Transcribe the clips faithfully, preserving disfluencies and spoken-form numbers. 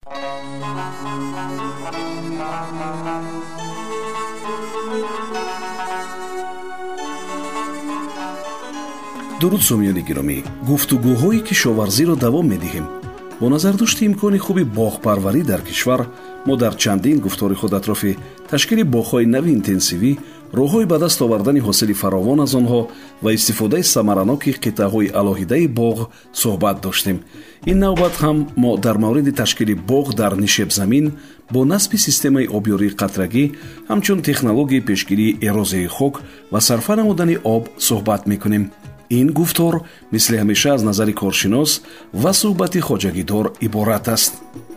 дуруд сомиёни гиромӣ, гуфтугӯҳои кишоварзиро давом медиҳем. бо назардошти имкони хуби боғпарварӣ дар кишвар, мо дар чандин гуфтори худ атрофи ташкили боғҳои нави интенсивӣ, роҳҳои ба даст овардани ҳосили фаровон аз онҳо ва истифодаи самараноки қитъаҳои алоҳидаи боғ суҳбат доштем. ин навбат ҳам мо дар мавриди ташкили боғ дар нишебзамин бо насби системаи обёрии қатрагӣ, ҳамчун технологияи пешгирии эрозияи хок ва сарфа намудани об суҳбат мекунем. ин гуфтор мисли ҳамеша аз назари коршинос ва суҳбати хоҷагидор иборат аст.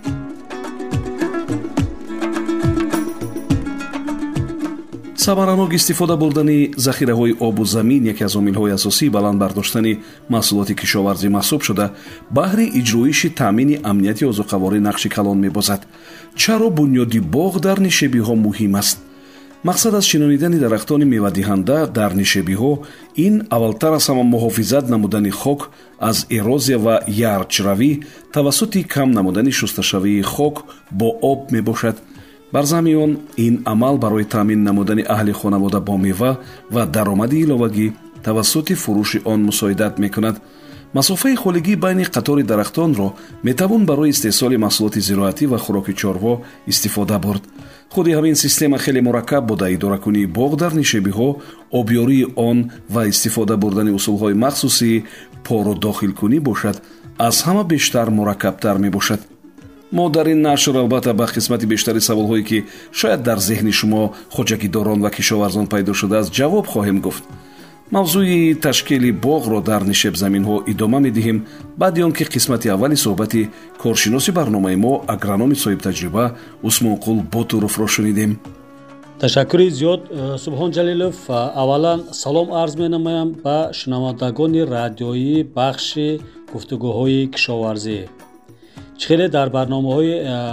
самаранок истифода бурдани захираҳои обу замин яке аз омилҳои асосии баланд бардоштани маҳсулоти кишоварзӣ маҳсуб шуда, баҳри иҷроиши таъмини амнияти озуқаворӣ нақши калон мебозад. чаро бунёди боғ дар нишебиҳо муҳим аст? мақсад аз шинонидани дарахтони мевадиҳанда дар нишебиҳо ин аввалтар аз ҳама муҳофизат намудани хок аз эрозия ва ярчравӣ тавассути кам намудани шусташавии хок бо об мебошад. бар замми он ин амал барои таъмин намудани аҳли хонавода бо мева ва даромади иловагӣ тавассути фурӯши он мусоидат мекунад. масофаи холигӣ байни қатори дарахтонро метавон барои истеҳсоли маҳсулоти зироатӣ ва хӯроки чорво истифода бурд. худи ҳамин система хеле мураккаб буда идоракунии боғ дар нишебиҳо, обёрии он ва истифода бурдани усулҳои махсуси порудохилкунӣ бошад, аз ҳама бештар мураккабтар мебошад. мо дар ин нашр албатта ба қисмати бештари саволҳое ки шояд дар зеҳни шумо хоҷагидорон ва кишоварзон пайдо шудааст ҷавоб хоҳем гуфт. мавзӯи ташкили боғро дар нишебзаминҳо идома медиҳем баъди он ки қисмати аввали суҳбати коршиноси барномаи мо агрономи соҳибтаҷриба Усмонқул Ботуровро шунидем. ташаккури зиёд Субҳон Ҷалилов. аввалан салом арз менамоям ба шунавандагони радиоии бахши гуфтугӯҳои кишоварзӣ. чихеле дар барномаҳои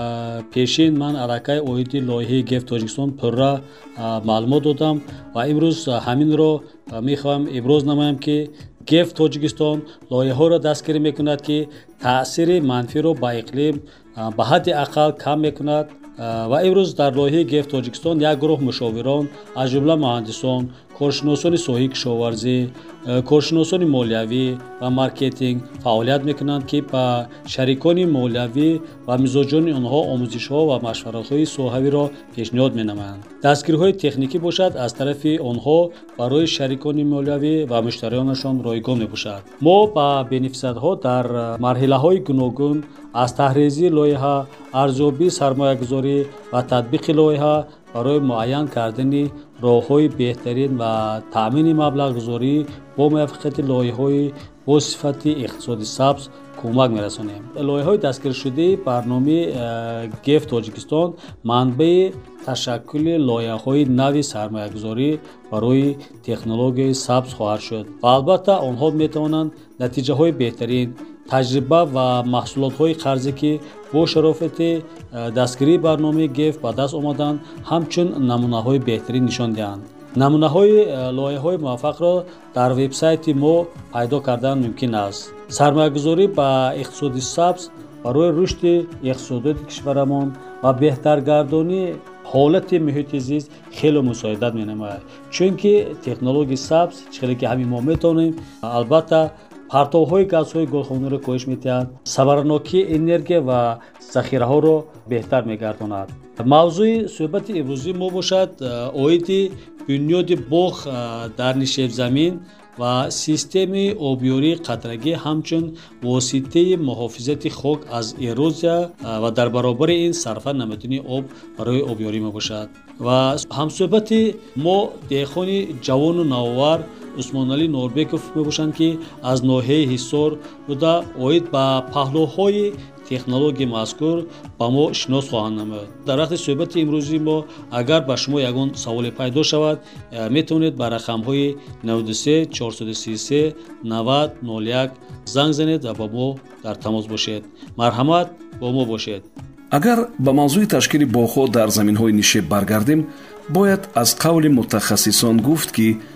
пешин ман аллакай оиди лоиҳаи геф Тоҷикистон пурра маълумот додам ва имрӯз ҳаминро мехоҳам иброз намоям ки геф Тоҷикистон лоиҳаҳоро дастгирӣ мекунад ки таъсири манфиро ба иқлим ба ҳадди ақал кам мекунад ва имрӯз дар лоиҳаи геф Тоҷикистон як гурӯҳ мушовирон аз ҷумла муҳандисон, коршиносони соҳаи кишоварзӣ, коршиносони молиявӣ ва маркетинг фаъолият мекунанд ки ба шарикони молиявӣ ва мизоҷони онҳо омӯзишҳо ва машваратҳои соҳавиро пешниҳод менамоянд. дастгириҳои техникӣ бошад аз тарафи онҳо барои шарикони молиявӣ ва муштариёнашон ройгон мебошад. мо ба бенефисиентҳо дар марҳилаҳои гуногун аз таҳризии лоиҳа, арзёбии сармоягузорӣ ва татбиқи лоиҳа барои муайян кардани роҳҳои беҳтарин ва таъмини маблағгузорӣ бо муваффақияти лоиҳаҳои бо сифати иқтисоди сабз кӯмак мерасонем. лоиҳаҳои дастгиршудаи барномаи геф Тоҷикистон манбаи ташаккули лоиҳаҳои нави сармоягузорӣ барои технологияи сабз хоҳад шуд ва албатта онҳо метавонанд натиҷаҳои беҳтарин, таҷриба ва маҳсулотҳои қарзӣ ки бо шарофати дастгирии барномаи геф ба даст омаданд ҳамчун намунаҳои беҳтарин нишон диҳанд. намунаҳои лоиҳаҳои муваффақро дар вебсайти мо пайдо кардан мумкин аст. сармоягузорӣ ба иқтисоди сабз барои рушди иқтисодиёти кишварамон ва беҳтаргардонии ҳолати муҳити зист хеле мусоидат менамояд, чунки технологияи сабз чихеле ки ҳамин мо метавонем албатта партовҳои газҳои гулхониро коҳиш медиҳад, самаранокии энергия ва захираҳоро беҳтар мегардонад. мавзӯи суҳбати имрӯзӣ мо бошад оиди бунёди боғ дар нишебзамин ва системаи обёрии қатрагӣ ҳамчун воситаи муҳофизати хок аз эрозия ва дар баробари ин сарфа намудани об барои обёрӣ мебошад. ва ҳамсуҳбати мо деҳқони ҷавону навовар Усмоналӣ Норбеков мебошанд ки аз ноҳияи Ҳисор буда оид ба паҳлӯҳои технологияи мазкур ба мо шинос хоҳанд намуд. дар вақти суҳбати имрӯзӣ мо агар ба шумо ягон саволе пайдо шавад, метавонед ба рақамҳои навад и се чорсад и си и се навад нол як занг занед ва ба мо дар тамос бошед. марҳамат, бо мо бошед. агар ба мавзӯи ташкили боғҳо дар заминҳои нишеб баргардем, бояд аз қавли мутахассисон гуфт ки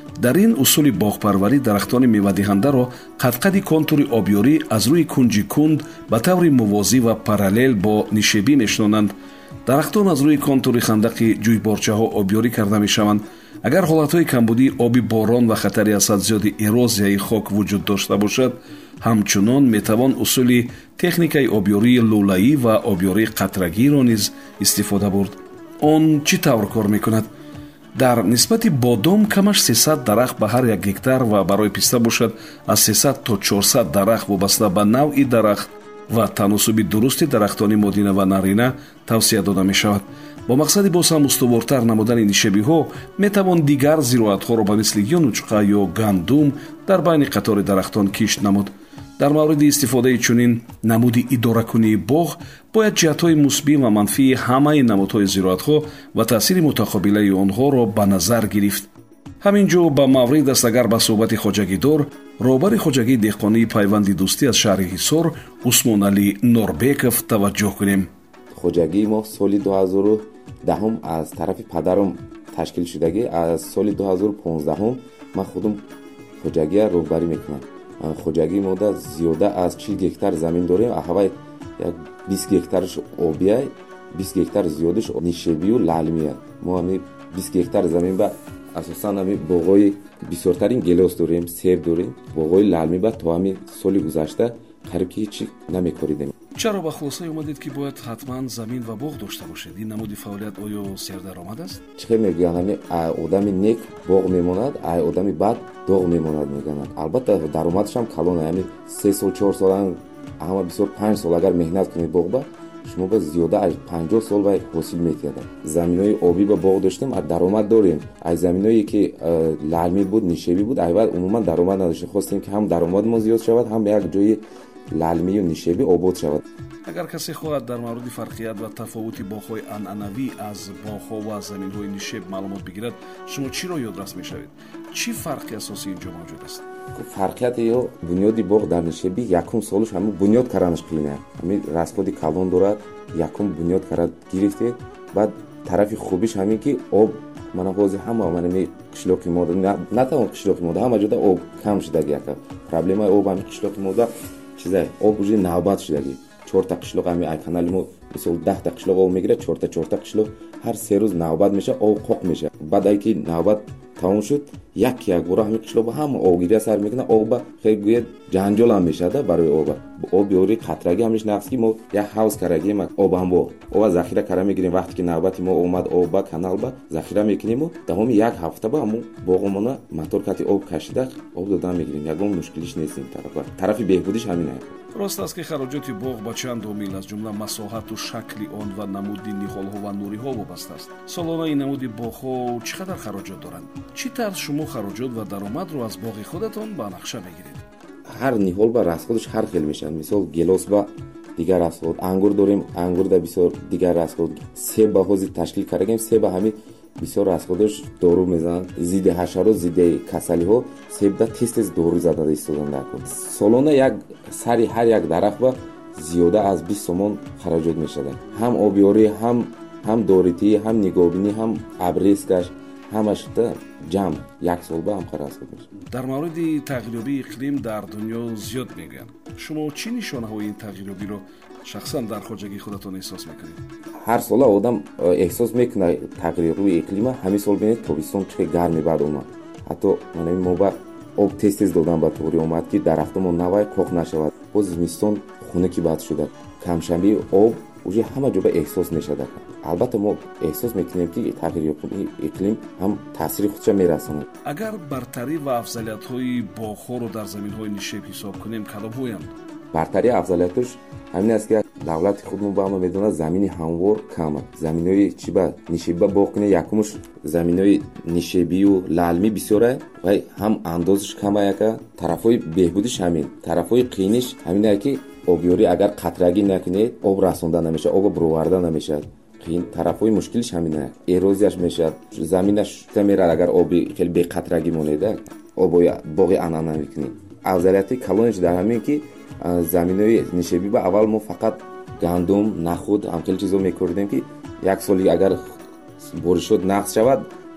дар ин усули боғпарварӣ дарахтони мевадиҳандаро қад-қади контури обёрӣ аз рӯи кунҷи кунд ба таври мувозӣ ва параллел бо нишебӣ мешинонанд. дарахтон аз рӯи контури хандақи ҷӯйборчаҳо обёрӣ карда мешаванд. агар ҳолатҳои камбудии оби борон ва хатари аз ҳад зиёди эрозияи хок вуҷуд дошта бошад, ҳамчунон метавон усули техникаи обёрии лӯлаӣ ва обёрии қатрагиро низ истифода бурд. он чӣ тавр кор мекунад? дар нисбати бодом камаш сесад дарахт ба ҳар як гектар ва барои писта бошад аз сесад то чорсад дарахт вобаста ба навъи дарахт ва таносуби дурусти дарахтони модина ва нарина тавсия дода мешавад. бо мақсади боз ҳам устувортар намудани нишебиҳо метавон дигар зироатҳоро ба мисли юнучқа ё гандум дар байни қатори дарахтон кишт намуд. дар мавриди истифодаи чунин намуди идоракунии боғ бояд ҷиҳатҳои мусбӣ ва манфии ҳамаи намудҳои зироатҳо ва таъсири мутақобилаи онҳоро ба назар гирифт. ҳамин ҷо ба маврид аст агар ба суҳбати хоҷагидор роҳбари хоҷагии деҳқонии пайванди дӯстӣ аз шаҳри ҳисор Усмонали Норбеков таваҷҷӯҳ кунем. хоҷагии мо соли дуҳазору даҳум аз тарафи падарам ташкил шудагӣ, аз соли дуҳазору понздаҳум ман худам хоҷагия роҳбарӣ мекунам. хоҷагии мода зиёда аз чил гектар замин дорем. аҳавай як бист гектарш обияй, бист гектар зиёдаш нишебию лалмия. мо ҳами бист гектар замин ба асосан ҳами боғои бисёртарин гелос дорем, себ дорем. боғои лалми ба то ҳами соли гузашта қариб ки ҳеҷ намекоридем. чаро ба хулосаи омадед ки бояд ҳатман замин ва боғ дошта бошед? ин намуди фаъолият оё сердаромад аст? чихе мегӯянд ҳами одами нек боғ мемонад, ай одами бад доғ мемонад мегӯянд. албатта даромадшам калон ҳами се сол чор сол ҳама бисёр панҷ сол агар меҳнат кунед боғ ба шумо ба зиёда аз панҷоҳ сол ба ҳосил мекардад. заминои обӣ ба боғ доштем, даромад дорем. аз заминое ки лалми буд, нишебӣ буд, айвал умуман даромад надоштем. хостем ки ҳам даромад мо зиёд шавад, ҳам як ҷои лалмию нишебӣ обод шавад. агар касе хоҳад дар мавриди фарқият ва тафовути боғҳои анъанавӣ аз боғҳо ва заминҳои нишеб маълумот бигирад, шумо чиро ёдрас мешавед? чӣ фарқи асосӣ инҷо мавҷуд аст? фарқияти ё бунёди боғ дар нишебӣ якум солуш ҳамин бунёд карданаш қилин аст. ҳамин расходи калон дорад, якум бунёд карад гирифтед. баъд тарафи хубиш ҳамин ки об мана ҳозир ҳама манами қишлоқи мода на танҳо қишлоқи мода ҳама ҷода об кам шудаги яка проблемаи об ҳамин қишлоқи мода чизай об уже навбат шудаги чорта қишлоқ ҳами айканали мо мисол даҳта қишлоқ об мегирад, чорта чорта қишлоқ ҳар се рӯз навбат меша, об қоқ меша. баъд ай ки навбат тамом шуд, як як бора ҳамин қишлоқ ба ҳама обгирия сар мекунад. оба хеле гӯяд ҷанҷол ҳам мешада барои оба. об ёри қатраги ҳамиш нақс ки мо як ҳавз карагӣ ма об ҳам бо оба захира кара мегирем. вақте ки навбати мо омад оба канал ба захира мекунем, давоми як ҳафта ба ҳамон боғамона моторкати об кашида об додан мегирем. ягон мушкилиш нест ин тарафа. тарафи беҳбудиш ҳамин аст. рост аст ки хароҷоти боғ ба чанд омил аз ҷумла масоҳату шакли он ва намуди ниҳолҳо ва нуриҳо вобаста аст. солона ин намуди боғҳо чӣ қадар хароҷот доранд? чӣ тарз шумо хароҷот ва даромадро аз боғи худатон ба нақша мегиред? ҳар ниҳол ба расходаш ҳар хел мешавад. мисол гелос ба дигар расход, ангур дорем, ангур да бисёр дигар расход. себ ба ҳозир ташкил кардагем, себ ба ҳамин бисёр расходаш дору мезанад, зидди ҳашарот, зидди касалиҳо. себ да тез тез дору зада истодан дакун. солона як сари ҳар як дарахт ба зиёда аз бист сомон хароҷот мешавад. ҳам обёрӣ, ҳам ҳам доритӣ, ҳам нигоҳбинӣ, ҳам абрескаш, ҳамаш да ҷамъ як сол ба ҳам расход мешавад. дар мавриди тағйирёбии иқлим дар дунё зиёд мегӯянд. шумо чӣ нишонаҳои ин тағйирёбиро шахсан дар хоҷагии худатон эҳсос мекунед? ҳар сола одам эҳсос мекунад тағйирёбии иқлима. ҳамин сол бинед тобистон чӣ гарми баъд омад. ҳатто манами мо ба об тез тез додан ба таври омад ки дарахтамон навай қоқ нашавад. боз зимистон хунуки бад шуда, камшамии об уже ҳама ҷо ба эҳсос мешавад. албатта мо эҳсос мекунем ки тағйирёбии иқлим ҳам таъсири худша мерасонад. агар бартарӣ ва афзалиятҳои боғҳоро дар заминҳои нишеб ҳисоб кунем, кадомҳоянд? бартарӣ афзалияташ ҳамин аст ки давлати худмон ба ма медонад замини ҳамвор кама. заминои чӣ ба нишебӣ ба боғ кунед, якумш заминои нишебию лалмӣ бисёра ва ҳам андозаш кама яка. тарафҳои беҳбудиш ҳамин, тарафҳои қииниш ҳамин ай ки обёрӣ агар қатрагӣ накунед, об расонда намешавад, об бироварда намешавад. қиин тарафҳои мушкилиш ҳамин аст. эрозияш мешавад, заминаш шута мерад агар оби хеле беқатрагӣ монеда, обои боғи анъанавӣ кунед. афзалияти калониш дар ҳамин ки заминои нишебӣ ба аввал мо фақат гандум, нахуд ҳамхел чизо мекоридем ки як соли агар боришот нақс шавад,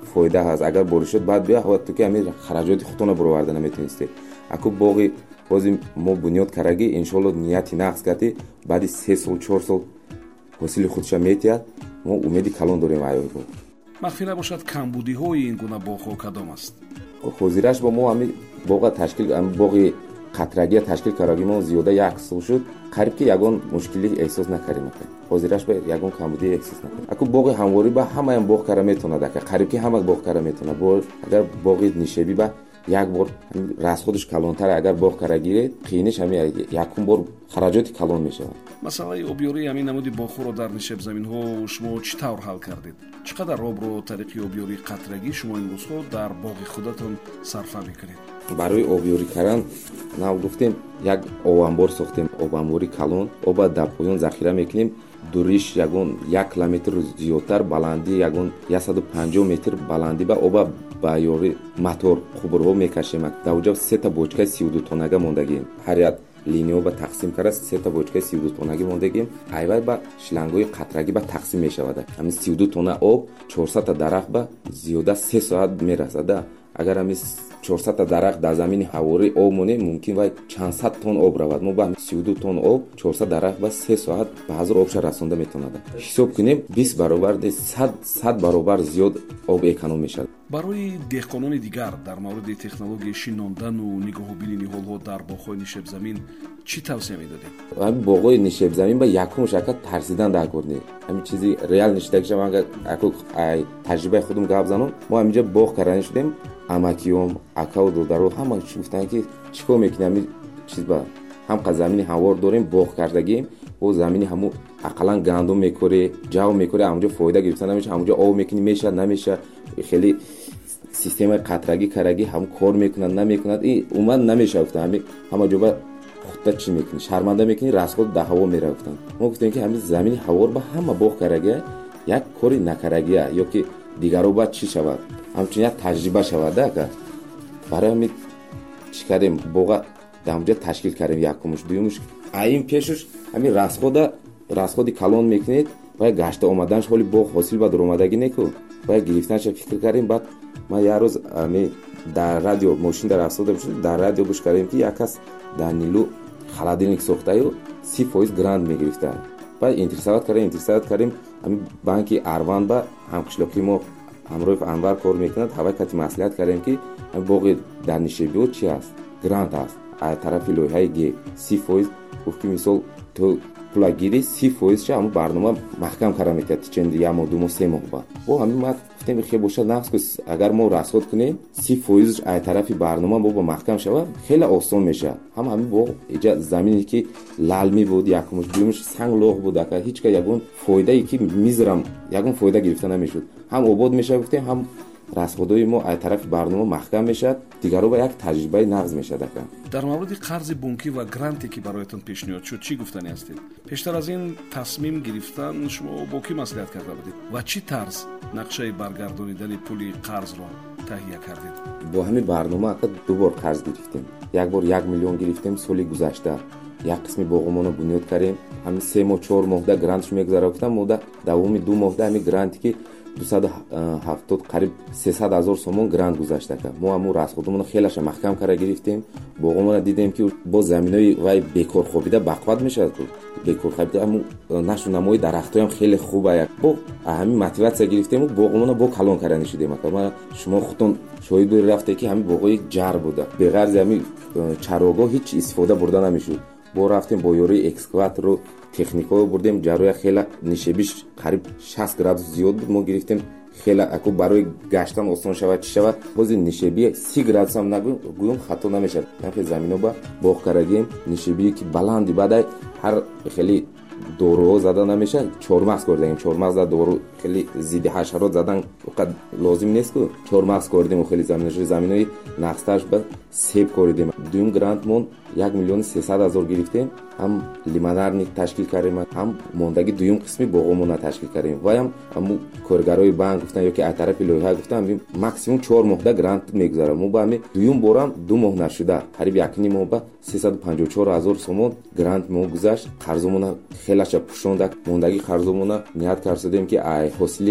фоида ҳаст. агар бориш шуд баъд бия ҳават ту ки ҳамин хараҷоти худтона бароварда наметонисте. аку боғи бози мо бунёд караги иншоалло нияти нағз карди баъди се сол чор сол ҳосили худша метиҳад. мо умеди калон дорем айёй бо. махфӣ набошад камбудиҳои ин гуна боғҳо кадом аст? ҳозираш бо мо ҳамин боға ташкил боғи қатрагия ташкил караги мо зиёда як сол шуд. қариб ки ягон мушкилӣ эҳсос накардем. ҳозираш ба ягон камбудӣ эҳсос накардем. аку боғи ҳамворӣ ба ҳамаям боғ кара метавонад. ака қариб ки ҳама боғ кара метавонад. бо агар боғи нишебӣ ба як бор расходш калонтар агар боғ кара гиред қииниш ҳамин якум бор хараҷоти калон мешавад. масъалаи обёрии ҳамин намуди боғҳоро дар нишебзаминҳо шумо чӣ тавр ҳал кардед? чӣ қадар обро тариқи обёрии қатрагӣ шумо имрӯзҳо дар боғи худатон сарфа мекунед? барои обёрӣ кардан нав гуфтем як обанбор сохтем. обанбори калон оба дар поён захира мекунем. дуриш ягон як километр зиёдтар, баландӣ ягон сад و панҷоҳ метр баландӣ ба оба ба ёри мотор хубурҳо мекашем. дар оҷа сета бочкаи сию ду тоннага мондагием. ҳар як линиё ба тақсим кара сета бочкаи сию ду тоннагӣ мондагием. айвай ба шлангои қатрагӣ ба тақсим мешавад. ҳамин сию ду тонна об чорсад та дарахт ба зиёда се соат мерасада. агар ҳамин чорсад та дарахт дар замини ҳаворӣ об монем мумкин вай чанд сад тонн об равад. мо ба сию ду тонн об чорсад дарахт ба се соат ба ҳазор обша расонда метавонад. ҳисоб кунем бист баробар сад баробар зиёд об эконом мешавад. барои деҳқонони дигар дар мавриди технологияи шинондану нигоҳубини ҳолҳо дар боғҳои нишебзамин чӣ тавсия медодед? ҳамин боғҳои нишебзамин ба якумш ака тарсидан дар кор не. ҳамин чизи реал ништагиша ман аку таҷрибаи худум гап занам. мо ҳаминҷа боғ карани шудем. амакиём акау додаро ҳама гуфтанд ки чикор мекунем ҳамин чиз ба ҳамқа замини ҳавор дорем боғ кардагием. бо замини ҳамун ақаллан гандум мекоре ҷав мекоре ҳамунҷа фоида гирифта намеша. ҳамунҷа об мекунӣ меша намеша. хеле системаи қатрагӣ карагӣ ҳам кор мекунад намекунад. и умуман намеша гуфта ҳамин ҳама ҷоба худта чӣ мекунӣ шарманда мекунӣ расход дар ҳаво мера гуфтанд. мо гуфтем ки ҳамин замини ҳавор ба ҳама боғ карагия як кори накарагия ё ки дигаро ба чӣ шавад ҳамчун як таҷриба шавад ака. барои ҳамин чӣ кардем боға дамҷа ташкил кардем. якумш дуюмш аин пешуш ҳамин расхода расходи калон мекунед ва гашта омаданш ҳоли боғ ҳосил ба дуромадагӣ неку ва гирифтанаш фикр кардем. баъд ман як рӯз ҳамин дар радио мошин дар расода бошид дар радио гӯш кардем ки як кас дар нилу холодильник сохтаю си фоиз грант мегирифта. баъд интерсават кардем интерсават кардем ҳамин банки арван ба ҳамқишлоқи мо ҳамроҳи анвар кор мекунад. ҳавай кати маслиҳат кардем ки ҳамин боғи дар нишебиҳо чӣ аст грант аст. аз тарафи лоиҳаи г си фоиз гуфт ки мисол ту пула гирӣ си фоизша ҳамун барнома маҳкам кара метавад ченди як моҳ ду моҳ се моҳ ба бо ҳамин ма гуфтем хеле бошад нағз ку агар мо расход кунем си фоизш аз тарафи барнома бо ба маҳкам шавад хеле осон мешавад. ҳам ҳамин бо иҷа замине ки лалми буд якумш дуюмш санг лоғ буд ака ҳеҷ ка ягон фоидае ки мизрам ягон фоида гирифта намешуд. ҳам обод мешавад гуфтем ҳам расходои мо аз тарафи барнома маҳкам мешавад. дигаро ба як таҷрибаи нағз мешавад ака. дар мавриди қарзи бункӣ ва гранте ки бароятон пешниҳод шуд чӣ гуфтанӣ ҳастед? пештар аз ин тасмим гирифтан шумо бо кӣ маслиҳат карда будед ва чӣ тарз нақшаи баргардонидани пули қарзро таҳия кардед? бо ҳамин барнома ака ду бор қарз гирифтем. як бор як миллион гирифтем соли гузашта. як қисми боғамонро бунёд кардем. ҳамин се моҳ чор моҳда грантш мегузара гуфтам. мо да давоми ду моҳда ҳамин гранте ки дусаду ҳафтод қариб сесад ҳазор сомон грант гузашта. мо ҳамун расходамонро хелаша маҳкам кара гирифтем. боғамонро дидем ки бо заминои вай бекор хобида бақват мешавад. бекор хобида ҳамун нашу намои дарахтоям хеле хуб ая. бо ҳамин мотиватсия гирифтем боғамонро бо калон карда шудем. ма шумо худтон шоҳид буди рафте ки ҳамин боғои ҷар буда бе ғарзи ҳамин чарогоҳ ҳеҷ истифода бурда намешуд. бо рафтем бо ёрии экскаватору техникаҳо бурдем. ҷароя хела нишебиш қариб шаст градус зиёд буд. мо гирифтем хела аку барои гаштан осон шавад чӣ шавад. бози нишебӣ си градус ҳам нагӯем хато намешавад. намке замино ба боғ карагем нишебие ки баланди баъдай ҳар хели доруҳо зада намешавад. чормағз кордем. чормағз за дору хели зидди ҳашарот задан оқад лозим нест ку чормағз кордем. хели заминош заминои нақсташ ба себ коридем. дуюм грант мон як миллион сесад ҳазор гирифтем. ҳам лимонарник ташкил кардем ҳам мондаги дуюм қисми боғамона ташкил кардем. ваям ҳамун коргарои банк гуфтан ёки аз тарафи лоиҳа гуфтан максимум чор моҳда грант мегузарад. мо ба ҳамин дуюм борам ду моҳ нашуда қариб якни моҳ ба сесаду панҷоҳу чор ҳазор сомон грант мо гузашт. қарзомона хелаша пӯшондак. мондаги қарзомона ният кард шудем ки ай ҳосили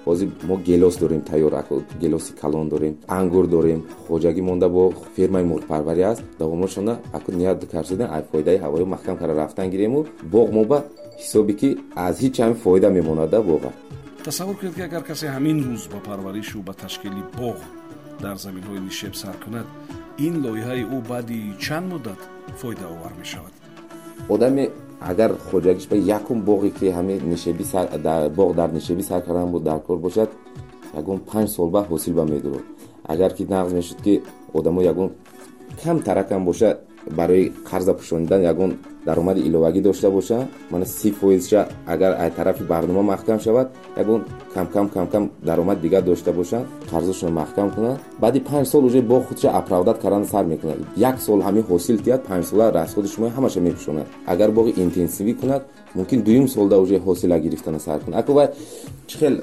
ҳозир мо гелос дорем тайёр, гелоси калон дорем, ангур дорем. хоҷагӣ монда бо фермаи мурғпарварӣ аст. давомошона аку ният карсиден ай фоидаи ҳавои маҳкам кара рафтан гирему боғ мо ба ҳисоби ки аз ҳеҷ ҳам фоида мемонада воға. тасаввур кунед ки агар касе ҳамин рӯз ба парваришу ба ташкили боғ дар заминҳои нишеб сар кунад, ин лоиҳаи ӯ баъди чанд муддат фоидаовар мешавад? одаме агар хоҷагиш ба якум боғе ки ҳамин нишеби сар дар боғ дар нишеби сар кардан буд дар кор бошад, ягон панҷ сол баъд ҳосил ба медорад. агар ки нағз мешуд ки одамо ягон кам таракам боша, барои қарза пӯшонидан ягон даромади иловагӣ дошта боша, мана си фоизша агар ай тарафи барнома маҳкам шавад, ягон кам кам кам кам даромад дигар дошта боша, қарзашона маҳкам кунад, баъди панҷ сол уже боғ худша оправдат кардан сар мекунад. як сол ҳамин ҳосил тиҳад, панҷ сола расходи шумо ҳамаша мепӯшонад. агар боғи интенсивӣ кунад, мумкин дуюм солда уже ҳосила гирифтана сар кунад. ако вай чӣ хел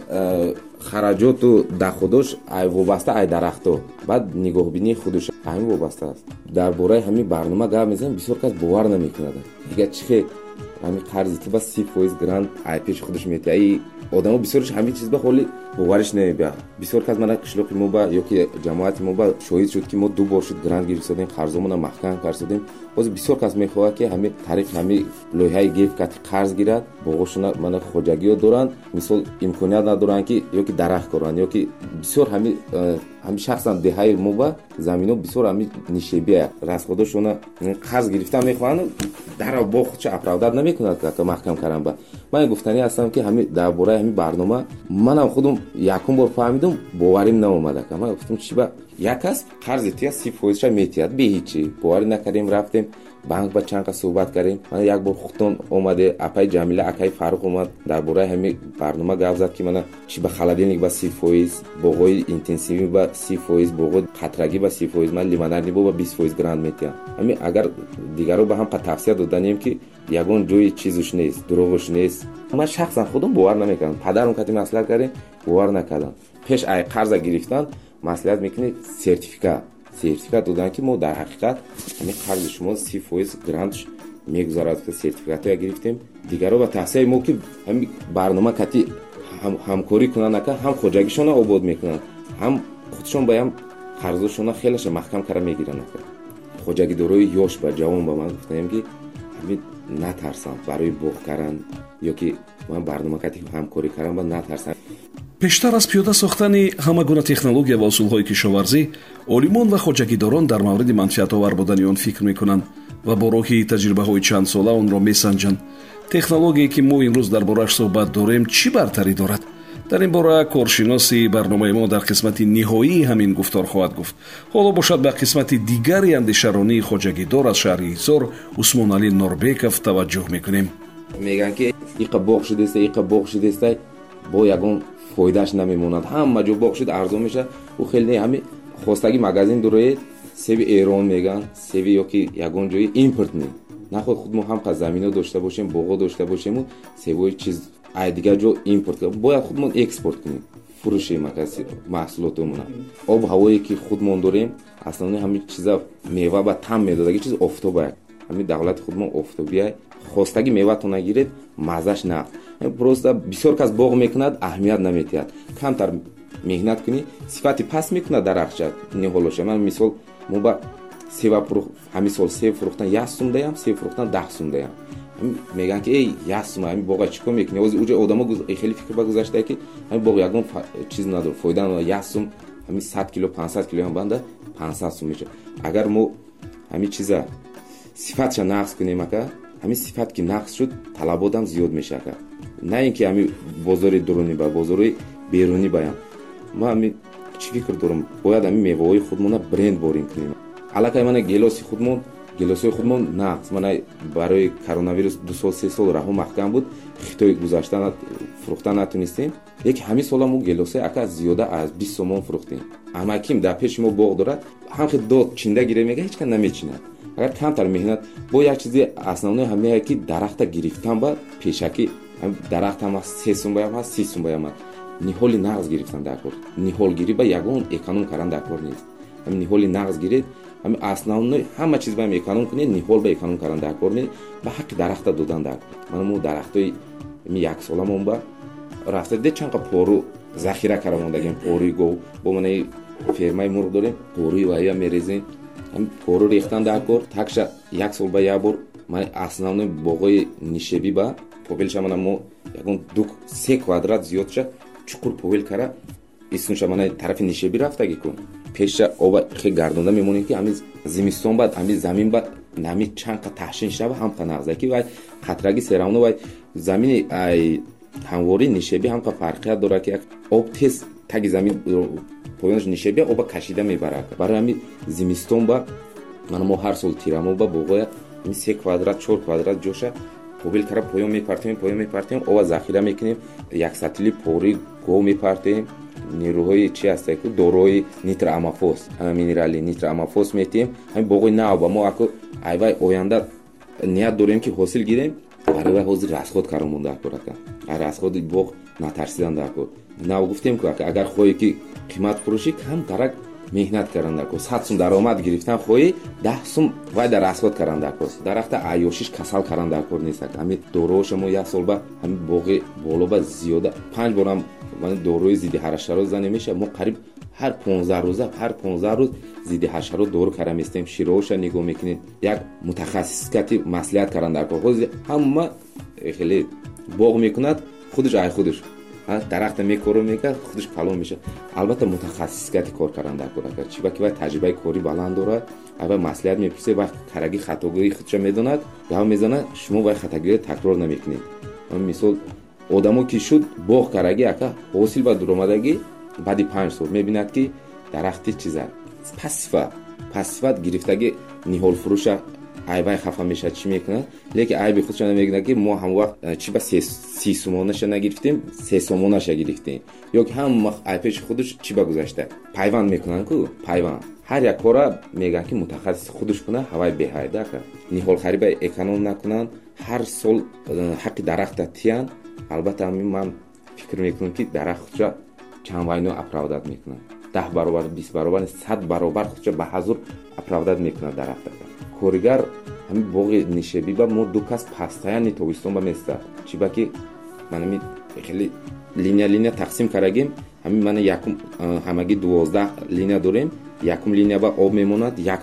хараҷоту дахудош ай вобаста ай дарахто, баъд нигоҳбинии худуш ҳамин вобаста аст. дар бораи ҳамин барнома гап мезанем, бисёр кас бовар намекунад. дигар чӣ хел ҳамин қарзи ки ба си фоиз грант ай пеши худуш метиҳад. и одамо бисёрш ҳамин чиз ба холи бовариш намебиҳад. бисёр кас мана қишлоқи мо ба ё ки ҷамоати мо ба шоҳид шуд ки мо ду бор шуд грант гирифтадем, қарзомона маҳкам карсадем. ҳозир бисёр кас мехоҳад ки ҳамин тариқи ҳамин лоиҳаи гефкати қарз гирад, боғошона мана хоҷагиё доранд, мисол имконият надоранд ки ё ки дарахт коранд, ё ки бисёр ҳамин ҳамин шахсан деҳаи мо ба замино бисёр ҳамин нишебия расходошона қарз гирифтан мехоҳанд, дар боғ худша оправдат намекунад ка маҳкам кардан ба. ман гуфтанӣ ҳастам ки ҳамин дар бораи ҳамин барнома манам худам якум бор фаҳмидам, боварим наомада. ман гуфтам чӣ ба як кас қарзи тиҳад си фоизша метиҳад, бе ҳичи боварӣ накардем, рафтем банк ба чанд қа суҳбат кардем. мана як бор хутон омаде апай ҷамила акаи фаруқ омад, дар бораи ҳамин барнома гап зад ки мана чӣ ба халадилник ба си фоиз, боғои интенсивӣ ба си фоиз, боғои қатрагӣ ба си фоиз, ман лимонадни бо ба бист фоиз грант метиҳам. ҳамин агар дигаро ба ҳам па тавсия доданем ки ягон ҷои чизуш нест, дурӯғуш нест. ман шахсан худам бовар намекардам. падарам кати маслиҳат кардем, бовар накардам. пеш ай қарза гирифтан маслиҳат мекунед сертификат сертификат додан ки мо дар ҳақиқат ҳамин қарзи шумо си фоиз грант мегузарад. ки сертификатро я гирифтем, дигаро ба тавсияи мо ки ҳамин барнома кати ҳамкорӣ кунанд, ака ҳам хоҷагишона обод мекунанд, ҳам худшон ба ям қарзошона хелаша маҳкам кара мегиранд. хоҷагидорои ёш ба ҷавон ба ман гуфтаем ки ҳамин натарсанд барои боғ кардан ё ки ман барнома кати ҳамкорӣ кардан ба натарсанд. пештар аз пиёда сохтани ҳама гуна технология ва усулҳои кишоварзӣ, олимон ва хоҷагидорон дар мавриди манфиатовар будани он фикр мекунанд ва бо роҳи таҷрибаҳои чандсола онро месанҷанд. технологие ки мо имрӯз дар борааш суҳбат дорем чӣ бартарӣ дорад? дар ин бора коршиноси барномаи мо дар қисмати ниҳоии ҳамин гуфтор хоҳад гуфт. ҳоло бошад ба қисмати дигари андешаронии хоҷагидор аз шаҳри ҳисор усмоналӣ норбеков таваҷҷӯҳ мекунем. мегӯянд ки иқа боғ шудеста иқа боғ шудеста бо ягон фоидааш намемонад. ҳама ҷо боғ шуд арзон мешавад. ӯ хеле не ҳамин хостаги магазин дуроед севи эрон меган, севи ё ки ягон ҷои импорт не. наход худ мо ҳам қа замино дошта бошем, боғо дошта бошему севои чиз ай дигар ҷо импорт кунем. бояд худмон экспорт кунем, фурӯшем акаси маҳсулотумона. об ҳавое ки худмон дорем, аслан ҳамин чиза мева ба там медодаги чиз офтоба. ҳамин давлати худмон офтобия хостаги меватона гиред, мазаш на. просто бисёр кас боғ мекунад, аҳамият наметиҳад. камтар меҳнат кунӣ, сифати паст мекунад дарахча ниҳолоша. ман мисол мо ба сева фурӯх ҳамин сол сев фурӯхтан як сум даям, сев фурӯхтан даҳ сум даям. мегӯян ки эй як сум ҳамин боға чӣ кор мекунӣ? ҳозир уҷа одамо хеле фикр ба гузаштае ки ҳамин боғ ягон чиз надорад, фоида надорад. як сум ҳамин сад кило панҷсад кило ҳам банда панҷсад сум мешавад. агар мо ҳамин чиза сифатша нақс кунем, ака ҳамин сифат ки нақс шуд, талаботам зиёд мешавад. ака на ин ки ҳамин бозори дурунӣ ба бозори берунӣ баям. ман ҳамин чӣ фикр дорам, бояд ҳамин меваҳои худмона бренд борем кунем. аллакай мана гелоси худмон гелосои худмон нақс. мана барои коронавирус ду сол се сол раҳо маҳкам буд, хитой гузашта фурӯхта натунистем. лекин ҳамин сола мо гелосои ака зиёда аз бист сомон фурӯхтем. амаким дар пеши мо боғ дорад, ҳамхи дод чинда гире мега ҳеч кан намечинад. агар камтар меҳнат бо як чизи основной ҳамея ки дарахта гирифтан ба пешакӣ дарахт ҳам се сум баям ҳаст, си сум баям ҳаст. ниҳоли нағз гирифтан дар кор. ниҳолгирӣ ба ягон эконом кардан дар кор нест. ҳамин ниҳоли нағз гиред, ҳамин основной ҳама чиз ба эконом кунед, ниҳол ба эконом кардан дар кор нест, ба ҳаққи дарахта додан дар кор. ман мо дарахтои як соламон ба рафта дид чанqa пору захира карамондагим порӯи гов бо манаи фермаи мурғ дорем порӯи ваия мерезем ҳам пору рехтан дар кор такша як сол ба як бор ман основной боғои нишебӣ ба повелша мана мо ягон ду се квадрат зиёдша чуқур повел кара исунша мана тарафи нишебӣ рафтаги кун пеша оба хе гардонда мемонем ки ҳами зимистон бад ҳами замин бад нами чанqa таҳшин шава ҳамқа нағза ки вай қатраги серамно вай замини ай ҳамвори нишебӣ ҳамқа фарқият дора ки як об тез таги замин поёнаш нишебия оба кашида мебарад барои ҳами зимистон ба мана мо ҳар сол тирамо ба боғоя ин се квадрат чор квадрат ҷоша повел кара поён мепартем поён мепартем оба захира мекунем яксатили пори гов мепартем нерӯҳои чи ҳастае ку дорои нитроамофос минерали нитроамофос метиҳем ҳамин боғои нав ба мо ако айвай оянда ният дорем ки ҳосил гирем барои вай ҳозир расход карамон дар кор ака расходи боғ натарсидан дар кор нав гуфтем ку ака агар хоҳӣ ки қимат фурӯшӣ кам тарак меҳнат кардан дар кор сад сум даромад гирифтан хоҳӣ даҳ сум вай дар расход кардан дар кор дарахта айёшиш касал кардан дар кор нест ака ҳамин дороҳоша мо як сол ба ҳамин боғи боло ба зиёда панҷ борам дорои зидди ҳарашарот зане меша мо қариб ҳар понздаҳ рӯза ҳар понздаҳ рӯз зидди ҳашарот дору кара местем широҳоша нигоҳ мекунем як мутахассискати маслиҳат кардан дар кор ҳозир ҳама хеле боғ мекунад худаш ай худаш дарахта мекоро мекард худаш калон меша албатта мутахассискати кор кардан дар кор ака чи ба ки вай таҷрибаи кори баланд дорад аввал маслиҳат мепурсе вай караги хатогии худша медонад гав мезанад шумо вай хатогиро такрор намекунед мисол одамо ки шуд боғ караги ака ҳосил ба дуромадагӣ баъди панҷ сол мебинад ки дарахти чиза пассива пассиват гирифтаги ниҳолфурӯша айвай хафа меша чӣ мекунад лекин айби худша намегӯяд ки мо ҳама вақт чи ба си сомонаша нагирифтем се сомонаша гирифтем ё ки ҳама вақт айпеши худаш чӣ ба гузашта пайванд мекунанд ку пайванд ҳар як кора мегӯянд ки мутахассис худаш кунад ҳавай беҳайда ака ниҳолхариба эконом накунанд ҳар сол ҳаққи дарахта тиянд албатта ҳамин ман фикр мекунам ки дарахт худша чандвайно оправдат мекунад даҳ баробар бист баробар сад баробар худша ба ҳазур оправдат мекунад дарахт ака коригар ҳамин боғи нишебӣ ба мо ду кас пастаяни тобистон ба места чи ба ки ман ҳамин хеле линия линия тақсим карагем ҳамин мана якум ҳамагӣ дувоздаҳ линия дорем якум линия ба об мемонад як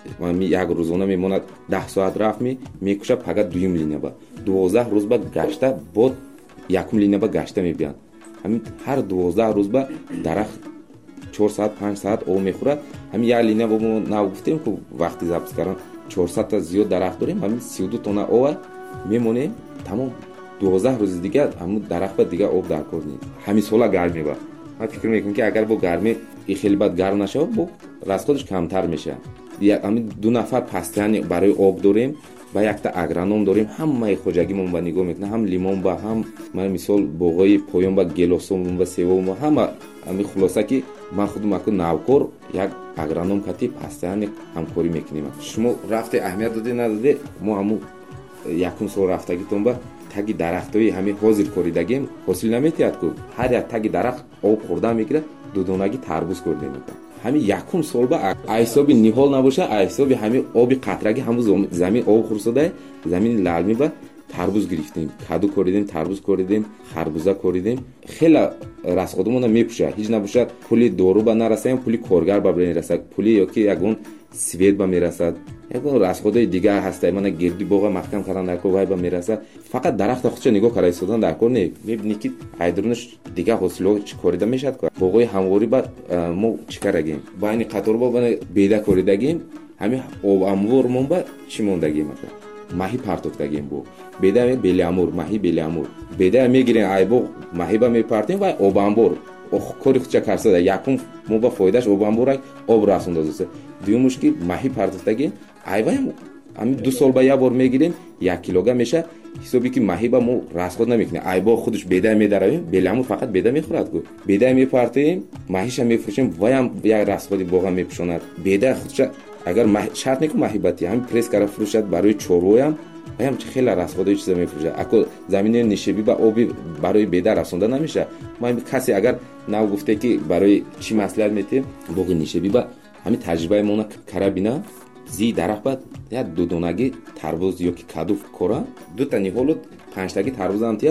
як рӯзона мемонад даҳ соат рафт мекушад фақат дуюм линия ба дувоздаҳ рӯз ба гашта бод якум линия ба гашта мебиянд ҳамин ҳар дувоздаҳ рӯз ба дарахт чор саат панҷ саат об мехӯрад ҳамин як линия ба мо нав гуфтем ку вақти запис кардан чорсадта зиёд дарахт дорем ҳамин сию ду тона ова мемонем тамом дувоздаҳ рӯзи дигар ҳамун дарахт ба дигар об дар кор нест ҳамин сола гармӣ ба ман фикр мекунам ки агар бо гармӣ и хеле бад гарм нашава бо расходаш камтар меша ҳамин ду нафар пастияни барои об дорем ба якта агроном дорем ҳамаи хоҷагимон ба нигоҳ мекунам ҳам лимон ба ҳам ман мисол боғои поён ба гелосом ба севом ба ҳама ҳамин хулоса ки ман худам аку навкор як агроном кати пастаяни ҳамкорӣ мекунем шумо рафте аҳамият доде нададе мо ҳамун якум сол рафтагитон ба таги дарахтҳои ҳамин ҳозир коридагем ҳосил наметиҳад ку ҳар як таги дарахт об хӯрдан мегирад дудонагӣ тарбуз кордем ҳамин якум сол ба айҳисоби ниҳол набоша айҳисоби ҳамин оби қатраги ҳамун замин об хӯрсода замини лалмӣ ба тарбуз гирифтем каду коридем тарбуз коридем харбуза коридем хеле расходамона мепӯша ҳеҷ набошад пули дору ба нарасад пули коргар ба мерасад пули ёки ягон свет ба мерасад ягон расходои дигар ҳастае мана гирди боға маҳкам кардан дар кор вай ба мерасад фақат дарахта худша нигоҳ кара истодан дар кор не мебинӣ ки айдурунаш дигар ҳосилҳо чӣ корида мешавад боғои ҳамворӣ ба мо чӣ карагем байни қаторба ба беда коридагем ҳамин обамвормон ба чӣ мондагем ака маҳӣ партофтагем бо беда белиамур маҳӣ белиамур беда мегирем ай боғ маҳӣ ба мепартем вай обамбор кори худша карсада якум мо ба фоидаш обамбора об расондазоса дуюмуш ки маҳӣ партофтагем айвай ҳамин ду сол ба як бор мегирем як килограмм меша ҳисоби ки маҳӣ ба мо расход намекунем ай боғ худаш беда медаравем белиамур фақат беда мехӯрад ку беда мепартем маҳиша мефурӯшем ваям як расходи боға мепӯшонад беда худша агар шарт неку маҳибати ҳамин пресс кара фурӯшад барои чорвоям аям хеле расходои чиза мефурӯшад ако замини нишебӣ ба оби барои беда расонда намеша ман касе агар нав гуфте ки барои чӣ маслиҳат метиҳем боғи нишебӣ ба ҳамин таҷрибаи мона кара бина зи дарахт ба як дудонагӣ тарбуз ёки каду кора дута ниҳолот панҷтаги тарбузам тия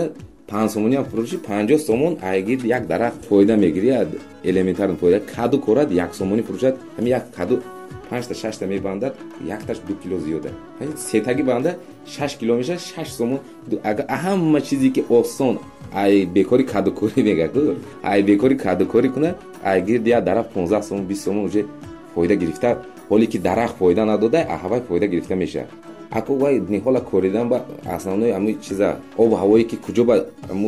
панҷ сомони ҳам фурӯши панҷоҳ сомон агир як дарахт фоида мегири элементарн фоида каду корад як сомони фурӯшад ҳами як каду панҷта шашта мебандад якташ ду кило зиёда сетаги банда шаш кило мешад шаш сомон агар ҳама чизе ки осон ай бекори кадукорӣ мегаку ай бекори кадукорӣ кунад агир як дарахт понздаҳ сомон бист сомон уже фоида гирифта ҳоле ки дарахт фоида надода аҳавай фоида гирифта мешавад ако вай ниҳола коридан ба аснонои ҳамин чиза обу ҳавое ки куҷо ба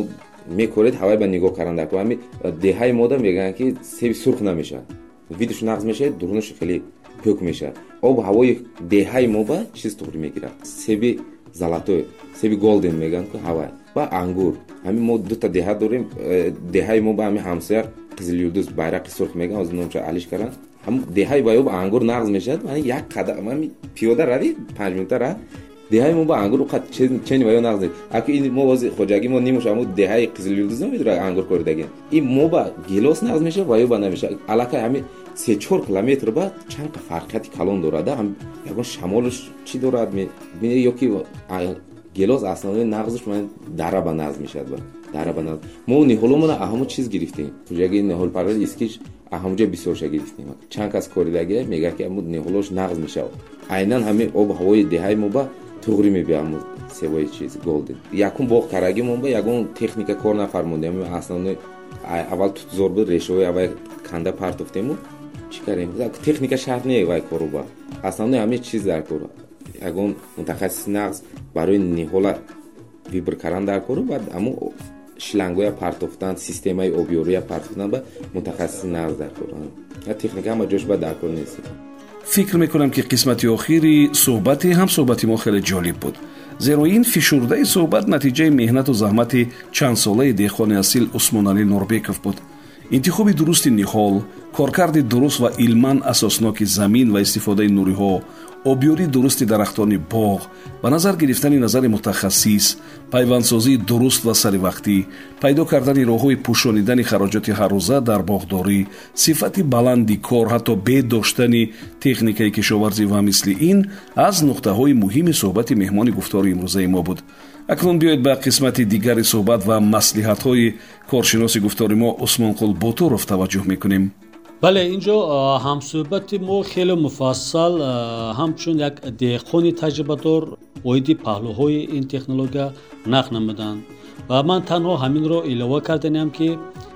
мекоред ҳавай ба нигоҳ кардан дар ҳами деҳаи мода мегӯянд ки себи сурх намешавад видош нағз мешавад дурнуш хеле пӯк мешавад обу ҳавои деҳаи мо ба чиз туғри мегирад себи золотой себи голден мегӯянд ки ҳавай ба ангур ҳамин мо дута деҳа дорем деҳаи мо ба ҳамин ҳамсоя қизилюлдуз байрақи сурх мегӯянд ҳозир номша алиш кардан ҳам деҳаи ба ёб ангур нағз мешавад ман як қадам ҳами пиёда рави панҷ минута ра деҳаи мо ба ангур қад чени ба ё нағз аки ин мо ҳозир хоҷагӣ мо нимош ҳаму деҳаи қизилюлдуз намедора ангур коридаги ин мо ба гилос нағз мешавад ва ё ба намешавад аллакай ҳами се чор километр ба чанқа фарқияти калон дорад ҳам ягон шамолш чӣ дорад бинед ё ки гилос аснонои нағзш ман дара ба нағз мешавад ба дара ба нағз мо ниҳоломона аҳаму чиз гирифтем хуҷаги ниҳолпарвари искиш аҳамуҷа бисёрша гирифтем чанд кас коридаги мега ки ҳаму ниҳолош нағз мешавад айнан ҳамин обу ҳавои деҳаи мо ба туғри мебиҳам себои чиз голден якум боғ караги мо ба ягон техника кор нафармудем аснонои аввал тутзор буд решаҳои аввал канда партофтему чӣ кардем техника шарт не вай кору ба аснонои ҳамин чиз дар кор ягон мутахассиси нағз барои ниҳола вибр кардан дар кору баъд аму шлангоя партофтан системаи обёрия партофтан ба мутахассиси нағз дар кор техника ҳама ҷош ба дар кор нест фикр мекунам ки қисмати охири суҳбати ҳам суҳбати мо хеле ҷолиб буд зеро ин фишурдаи суҳбат натиҷаи меҳнату заҳмати чандсолаи деҳқони асил усмоналӣ нурбеков буд интихоби дурусти ниҳол коркарди дуруст ва илман асосноки замин ва истифодаи нуриҳо обёрии дурусти дарахтони боғ ба назар гирифтани назари мутахассис пайвандсозии дуруст ва саривақтӣ пайдо кардани роҳҳои пӯшонидани хароҷоти ҳаррӯза дар боғдорӣ сифати баланди кор ҳатто бе доштани техникаи кишоварзӣ ва мисли ин аз нуқтаҳои муҳими суҳбати меҳмони гуфтори имрӯзаи мо буд акнун биёед ба қисмати дигари суҳбат ва маслиҳатҳои коршиноси гуфтори мо усмонқул бутуров таваҷҷӯҳ мекунем бале инҷо ҳамсӯҳбати мо хеле муфассал ҳамчун як деҳқони таҷрибадор оиди паҳлӯҳои ин технология нақл намуданд ва ман танҳо ҳаминро илова карданам ки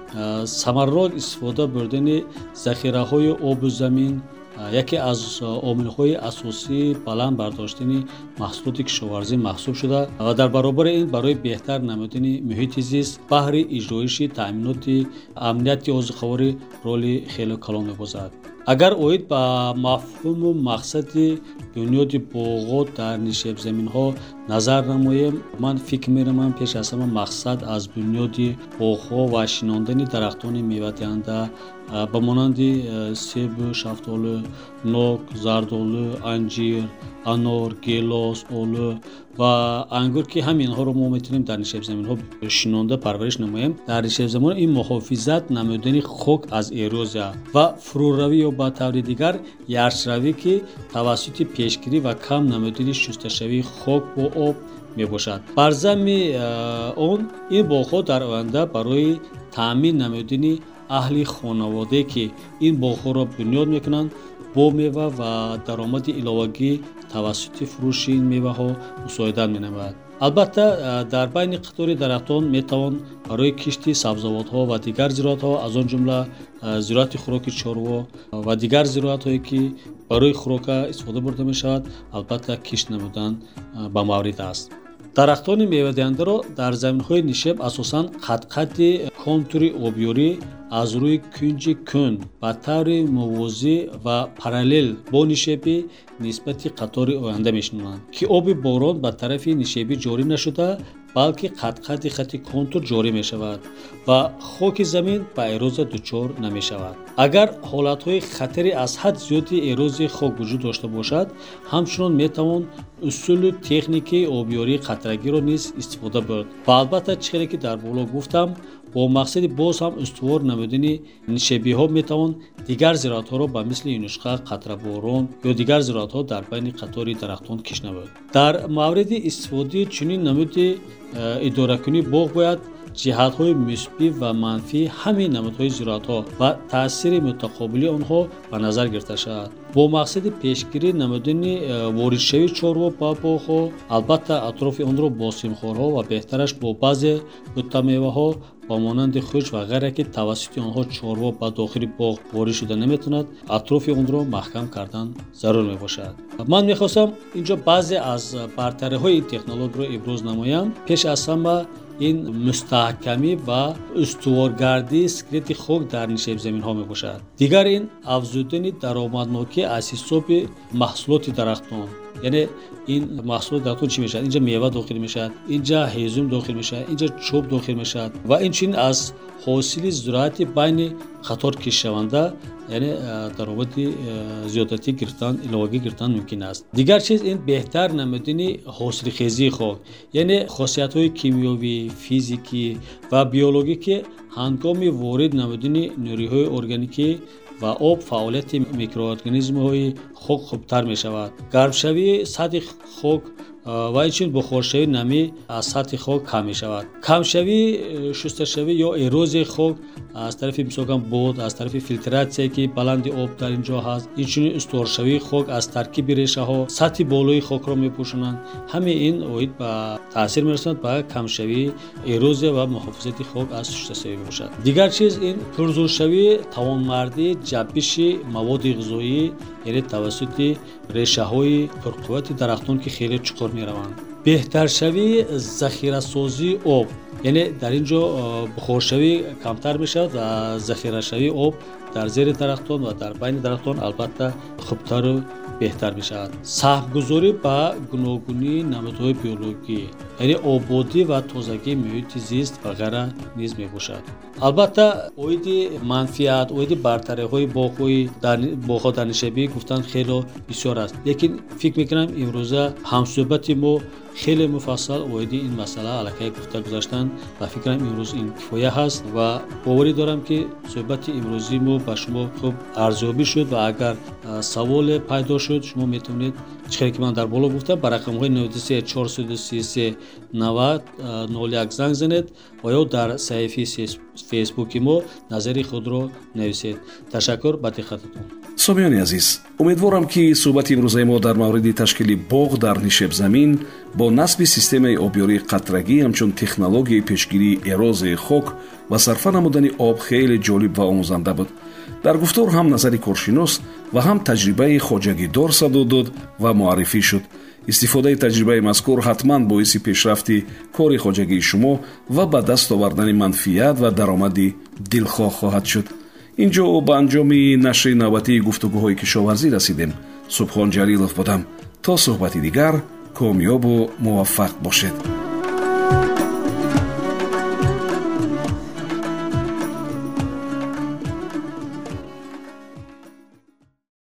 самаррок истифода бурдани захираҳои обу замин яке аз омилҳои асосии баланд бардоштани маҳсулоти кишоварзӣ маҳсуб шуда ва дар баробари ин барои беҳтар намудани муҳити зист баҳри иҷроиши таъминоти амнияти озуқаворӣ роли хеле калон мебозад агар оид ба мафҳуму мақсади бунёди боғот дар нишебзаминҳо назар намоем ман фикр менамам пеш аз ҳама мақсад аз бунёди боғҳо ва шинондани дарахтони мевадиҳанда ба монанди себу шафтолу нок зардолу анҷир анор гелос олу ва ангур ки ҳаминҳоро мо метавонем дар нишебзаминҳо шинонда парвариш намоем дар нишебзамин ин муҳофизат намудани хок аз эрозия ва фуруравӣ ё ба таври дигар яршравӣ ки тавассути пешгирӣ ва кам намудани шусташавии хок бо об мебошад бар замми он ин боғҳо дар оянда барои таъмин намудани аҳли хонаводе ки ин боғҳоро бунёд мекунанд бо мева ва даромади иловагӣ тавассути фурӯши ин меваҳо мусоидат менамояд албатта дар байни қатори дарахтон метавон барои кишти сабзавотҳо ва дигар зироатҳо аз он ҷумла зироати хӯроки чорво ва дигар зироатҳое ки барои хӯрока истифода бурда мешавад албатта кишт намудан ба маврид аст дарахтони мевадиҳандаро дар заминҳои нишеб асосан қат-қати контури обёрӣ аз рӯи кунҷи кун ба таври мувозӣ ва параллел бо нишеби нисбати қатори оянда мешинонанд ки оби борон ба тарафи нишебӣ ҷорӣ нашуда балки қат-қати хати контур ҷорӣ мешавад ва хоки замин ба эрозия дучор намешавад агар ҳолатҳои хатари аз ҳад зиёди эрозияи хок вуҷуд дошта бошад ҳамчунон метавон усули техникаи обёрии қатрагиро низ истифода бурд ва албатта чӣ хеле ки дар боло гуфтам бо мақсади боз ҳам устувор намудани нишебиҳо метавон дигар зироатҳоро ба мисли юнушқа, қатраборон ё дигар зироатҳо дар байни қатори дарахтон киш намуд. Дар мавриди истифодаи чунин намуди идоракунии боғ бояд ҷиҳатҳои мусбӣ ва манфии ҳамин намудҳои зироатҳо ва таъсири мутақобили онҳо ба назар гирифта шавад. бо мақсади пешгирӣ намудани воридшавии чорво ба боғҳо, албатта атрофи онро бо симхорҳо ва беҳтараш бо баъзе бутамеваҳо ба монанди хуч ва ғайре ки тавассути онҳо чорво ба дохили боғ ворид шуда наметавонад, атрофи онро маҳкам кардан зарур мебошад. ман мехостам инҷо баъзе аз бартариҳои ин технологияро иброз намоям. пеш аз ҳама ин мустаҳкамӣ ва устуворгардии скелети хок дар нишебзаминҳо мебошад. дигар ин афзудани даромаднокӣ аз ҳисоби маҳсулоти дарахтон. яъне ин маҳсулоти дарахтон чӣ мешавад? инҷа мева дохил мешавад, инҷа ҳезум дохил мешавад, инҷа чӯб дохил мешавад ва инчунин аз ҳосили зироати байни қатор кишшаванда, яъне даромади зиёдатӣ гирифтан, иловагӣ гирифтан мумкин аст. дигар чиз ин беҳтар намудани ҳосилхезии хок, яъне хосиятҳои кимиёвӣ, физикӣ ва биологӣ ки ҳангоми ворид намудани нуриҳои органикӣ ва об фаъолияти микроорганизмҳои хок хубтар мешавад. гармшавии сатҳи хок ва инчунин бухоршавии намӣ аз сатҳи хок кам мешавад. камшавии шусташавӣ ё эрозияи хок аз тарафи мисолан бод, аз тарафи филтратсияе ки баланди об дар инҷо ҳаст, инчунин устуворшавии хок аз таркиби решаҳо сатҳи болои хокро мепӯшонанд. ҳамаи ин оид ба таъсир мерасонад ба камшавии эрозия ва муҳофизати хок аз шусташавӣ мебошад. дигар чиз ин пурзуршавии тавонмардии ҷабиши маводи ғизоӣ, яъне тавассути решаҳои пурқуввати дарахтон ки хеле чуқур мераванд. беҳтаршавии захирасозии об, яъне дар ин ҷо бухоршавӣ камтар мешавад ва захирашавии об дар зери дарахтон ва дар байни дарахтон албатта хубтару беҳтар мешавад. саҳмгузорӣ ба гуногунии намудҳои биологӣ, яъне ободӣ ва тозагии муҳити зист ва ғайра низ мебошад. албатта оиди манфиат, оиди бартариҳои боғҳои боғҳо дар нишебӣ гуфтан хело бисёр аст, лекин фикр мекунам имрӯза ҳамсӯҳбати мо хеле муфассал оиди ин масъала аллакай гуфта гузаштан ва фикрам имрӯз ин кифоя ҳаст ва боварӣ дорам ки суҳбати имрӯзии мо ба шумо хуб арзёбӣ шуд ва агар саволе пайдо шуд шумо метавонед чиқдре ки ман дар боло гуфтам ба рақамҳои навад се чорсад си и се навад нол як занг занед ва ё дар саҳифаи фейсбуки мо назари худро нависед. ташаккур ба диққататон. сомиёни азиз, умедворам ки суҳбати имрӯзаи мо дар мавриди ташкили боғ дар нишебзамин бо насби системаи обёрии қатрагӣ ҳамчун технологияи пешгирии эрозияи хок ва сарфа намудани об хеле ҷолиб ва омӯзанда буд. дар гуфтор ҳам назари коршинос ва ҳам таҷрибаи хоҷагидор садо дод ва муаррифӣ шуд. истифодаи таҷрибаи мазкур ҳатман боиси пешрафти кори хоҷагии шумо ва ба даст овардани манфиат ва даромади дилхоҳ хоҳад шуд. инҷо ба анҷоми нашри навбатии гуфтугӯҳои кишоварзӣ расидем. Субҳон Ҷалилов будам. то суҳбати дигар, комёбу муваффақ бошед.